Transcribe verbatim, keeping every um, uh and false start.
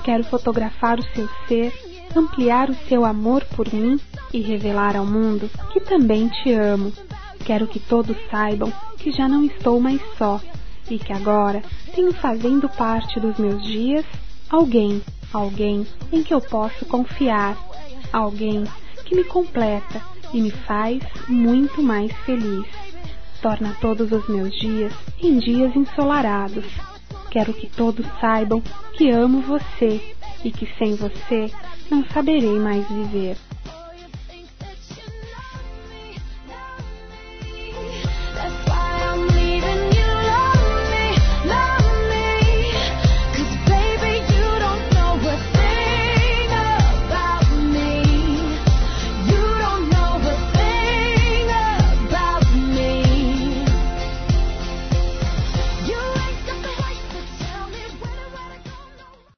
Quero fotografar o seu ser, ampliar o seu amor por mim e revelar ao mundo que também te amo. Quero que todos saibam que já não estou mais só e que agora tenho fazendo parte dos meus dias alguém, alguém em que eu posso confiar, alguém que me completa e me faz muito mais feliz. Torna todos os meus dias em dias ensolarados. Quero que todos saibam que amo você e que sem você não saberei mais viver.